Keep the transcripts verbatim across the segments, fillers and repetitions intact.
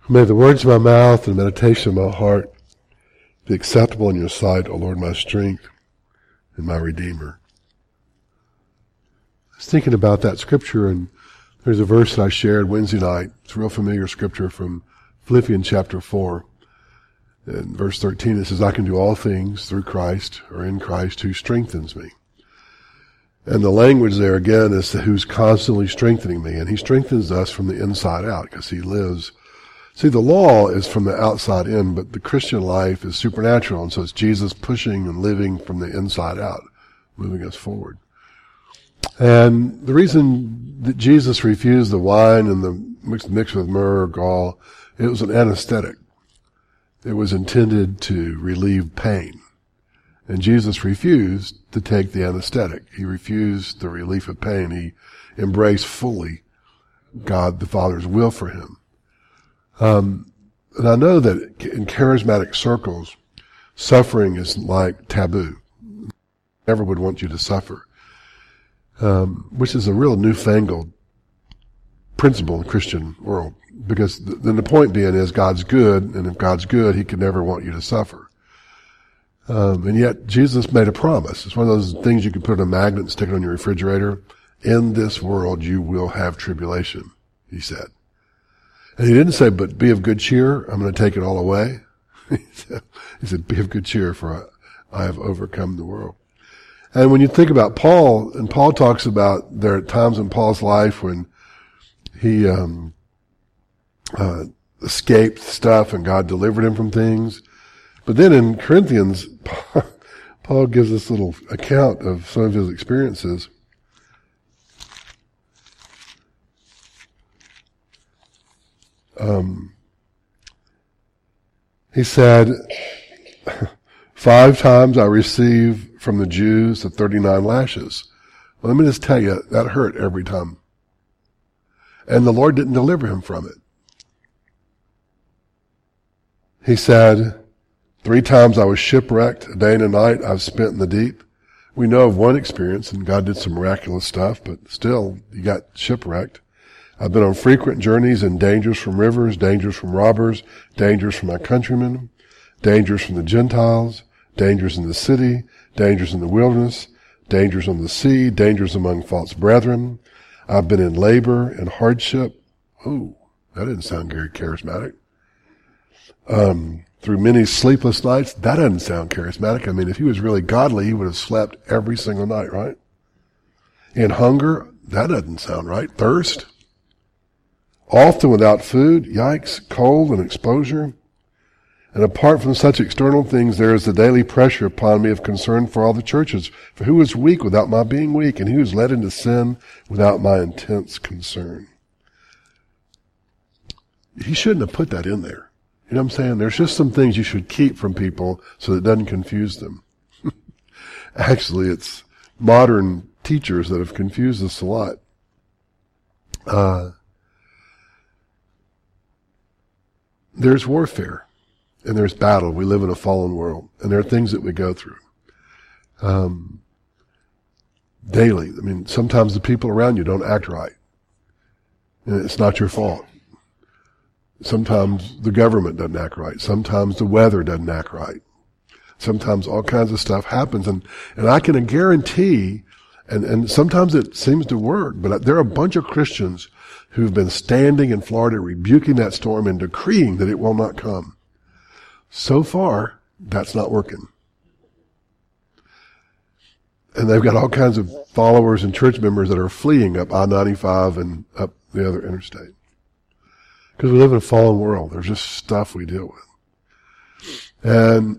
May the words of my mouth and the meditation of my heart be acceptable in your sight, O Lord, my strength and my Redeemer. I was thinking about that scripture, and there's a verse that I shared Wednesday night. It's a real familiar scripture from Philippians chapter four. In verse thirteen, it says, I can do all things through Christ, or in Christ, who strengthens me. And the language there again is who's constantly strengthening me. And he strengthens us from the inside out because he lives. See, the law is from the outside in, but the Christian life is supernatural. And so it's Jesus pushing and living from the inside out, moving us forward. And the reason that Jesus refused the wine and the mixed, mixed with myrrh or gall, it was an anesthetic. It was intended to relieve pain. And Jesus refused to take the anesthetic. He refused the relief of pain. He embraced fully God the Father's will for him. Um, and I know that in charismatic circles, suffering is like taboo. Never would want you to suffer. Um, which is a real newfangled principle in the Christian world. Because then the point being is God's good, and if God's good, he could never want you to suffer. Um, and yet Jesus made a promise. It's one of those things you can put on a magnet and stick it on your refrigerator. In this world you will have tribulation, he said. And he didn't say, but be of good cheer, I'm going to take it all away. he, said, he said, be of good cheer, for I have overcome the world. And when you think about Paul, and Paul talks about there are times in Paul's life when he um, uh, escaped stuff and God delivered him from things. But then in Corinthians, Paul gives this little account of some of his experiences. Um, he said, five times I received from the Jews the thirty-nine lashes. Well, let me just tell you, that hurt every time. And the Lord didn't deliver him from it. He said, three times I was shipwrecked, a day and a night I've spent in the deep. We know of one experience, and God did some miraculous stuff, but still, you got shipwrecked. I've been on frequent journeys in dangers from rivers, dangers from robbers, dangers from my countrymen, dangers from the Gentiles, dangers in the city, dangers in the wilderness, dangers on the sea, dangers among false brethren. I've been in labor and hardship. Oh, that didn't sound very charismatic. Um, through many sleepless nights. That doesn't sound charismatic. I mean, if he was really godly, he would have slept every single night, right? In hunger, that doesn't sound right. Thirst. Often without food, yikes, cold and exposure. And apart from such external things, there is the daily pressure upon me of concern for all the churches. For who is weak without my being weak, and who is led into sin without my intense concern? He shouldn't have put that in there. You know what I'm saying? There's just some things you should keep from people so that it doesn't confuse them. Actually, it's modern teachers that have confused us a lot. Uh, there's warfare. And there's battle. We live in a fallen world. And there are things that we go through. Um, daily. I mean, sometimes the people around you don't act right. And it's not your fault. Sometimes the government doesn't act right. Sometimes the weather doesn't act right. Sometimes all kinds of stuff happens. And, and I can guarantee, and, and sometimes it seems to work, but there are a bunch of Christians who've been standing in Florida rebuking that storm and decreeing that it will not come. So far, that's not working. And they've got all kinds of followers and church members that are fleeing up I ninety-five and up the other interstate. Because we live in a fallen world. There's just stuff we deal with. And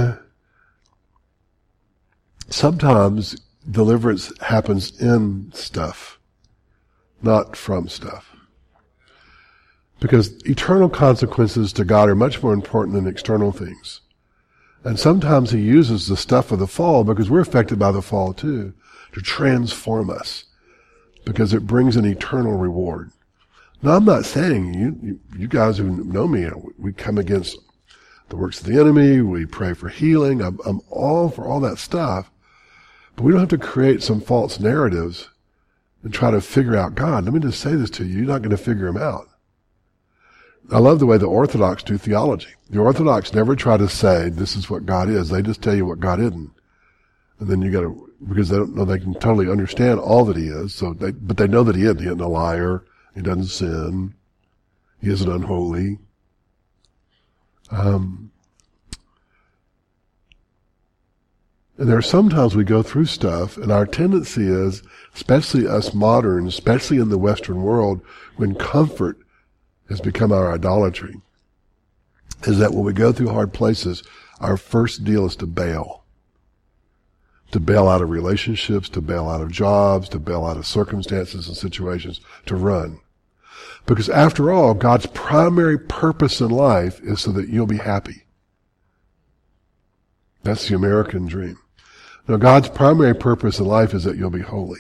sometimes deliverance happens in stuff, not from stuff. Because eternal consequences to God are much more important than external things. And sometimes he uses the stuff of the fall, because we're affected by the fall too, to transform us. Because it brings an eternal reward. Now, I'm not saying, you, you, you guys who know me, we come against the works of the enemy, we pray for healing, I'm, I'm all for all that stuff. But we don't have to create some false narratives and try to figure out God. Let me just say this to you, you're not going to figure him out. I love the way the Orthodox do theology. The Orthodox never try to say this is what God is. They just tell you what God isn't. And then you got to, because they don't know they can totally understand all that he is. So they, but they know that he isn't. He isn't a liar. He doesn't sin. He isn't unholy. Um, and there are sometimes we go through stuff, and our tendency is, especially us moderns, especially in the Western world, when comfort has become our idolatry, is that when we go through hard places, our first deal is to bail. To bail out of relationships, to bail out of jobs, to bail out of circumstances and situations, to run. Because after all, God's primary purpose in life is so that you'll be happy. That's the American dream. Now, God's primary purpose in life is that you'll be holy.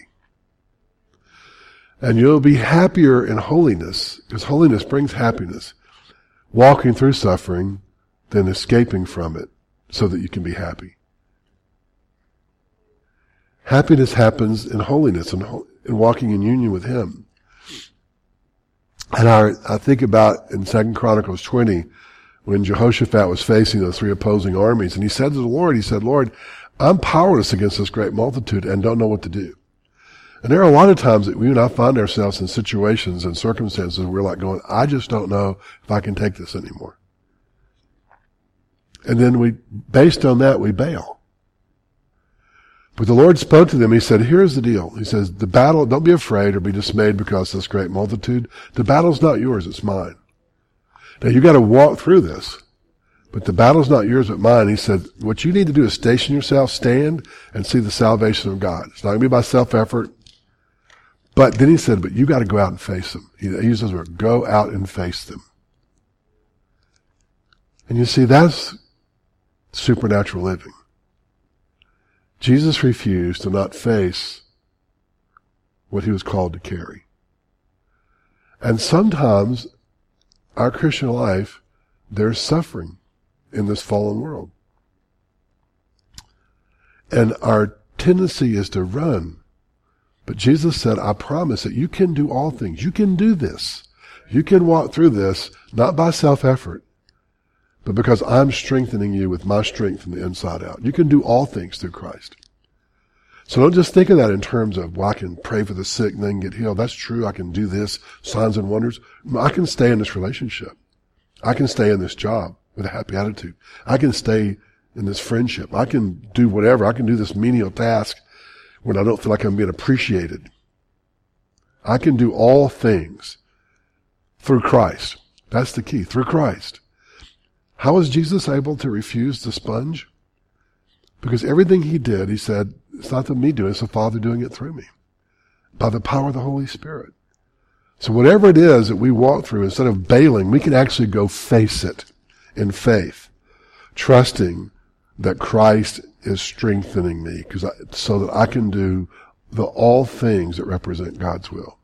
And you'll be happier in holiness, because holiness brings happiness, walking through suffering than escaping from it so that you can be happy. Happiness happens in holiness and in walking in union with Him. And our, I think about in Second Chronicles twenty, when Jehoshaphat was facing those three opposing armies, and he said to the Lord, he said, Lord, I'm powerless against this great multitude and don't know what to do. And there are a lot of times that we and I find ourselves in situations and circumstances where we're like going, I just don't know if I can take this anymore. And then we, based on that, we bail. But the Lord spoke to them. He said, here's the deal. He says, the battle, don't be afraid or be dismayed because of this great multitude. The battle's not yours, it's mine. Now you got to walk through this, but the battle's not yours but mine. He said, what you need to do is station yourself, stand, and see the salvation of God. It's not going to be by self-effort. But then he said, but you got to go out and face them. He uses the word, go out and face them. And you see, that's supernatural living. Jesus refused to not face what he was called to carry. And sometimes our Christian life, there's suffering in this fallen world. And our tendency is to run. But Jesus said, I promise that you can do all things. You can do this. You can walk through this, not by self-effort, but because I'm strengthening you with my strength from the inside out. You can do all things through Christ. So don't just think of that in terms of, well, I can pray for the sick and then get healed. That's true. I can do this, signs and wonders. I can stay in this relationship. I can stay in this job with a happy attitude. I can stay in this friendship. I can do whatever. I can do this menial task when I don't feel like I'm being appreciated. I can do all things through Christ. That's the key, through Christ. How was Jesus able to refuse the sponge? Because everything he did, he said, it's not the me doing it, it's the Father doing it through me. By the power of the Holy Spirit. So whatever it is that we walk through, instead of bailing, we can actually go face it in faith, trusting that Christ is strengthening me, because so that I can do the all things that represent God's will.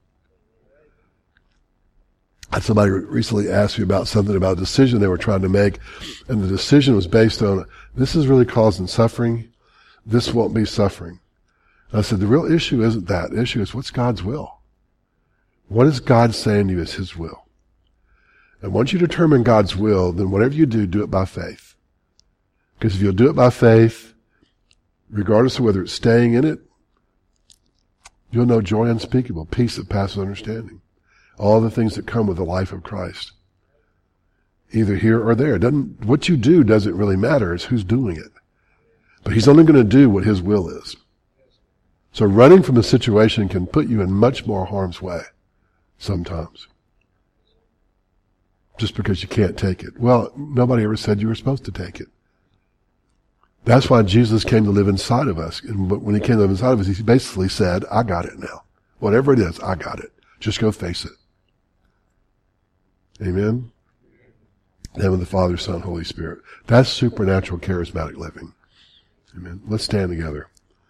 Somebody recently asked me about something about a decision they were trying to make, and the decision was based on, this is really causing suffering, this won't be suffering. And I said, the real issue isn't that. The issue is, what's God's will? What is God saying to you is His will? And once you determine God's will, then whatever you do, do it by faith. Because if you'll do it by faith, regardless of whether it's staying in it, you'll know joy unspeakable, peace that passes understanding. All the things that come with the life of Christ. Either here or there. Doesn't, what you do doesn't really matter. It's who's doing it. But He's only going to do what His will is. So running from a situation can put you in much more harm's way sometimes. Just because you can't take it. Well, nobody ever said you were supposed to take it. That's why Jesus came to live inside of us. And when He came to live inside of us, He basically said, I got it now. Whatever it is, I got it. Just go face it. Amen? In the name of the Father, Son, Holy Spirit. That's supernatural, charismatic living. Amen. Let's stand together.